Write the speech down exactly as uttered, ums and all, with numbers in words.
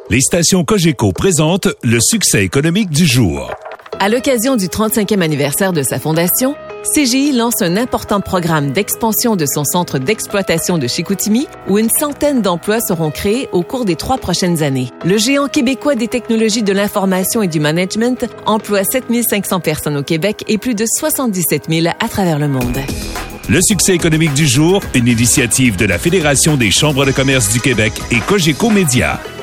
Les stations Cogeco présentent le succès économique du jour. À l'occasion du trente-cinquième anniversaire de sa fondation, C G I lance un important programme d'expansion de son centre d'exploitation de Chicoutimi, où une centaine d'emplois seront créés au cours des trois prochaines années. Le géant québécois des technologies de l'information et du management emploie sept mille cinq cents personnes au Québec et plus de soixante-dix-sept mille à travers le monde. Le succès économique du jour, une initiative de la Fédération des chambres de commerce du Québec et Cogeco Média.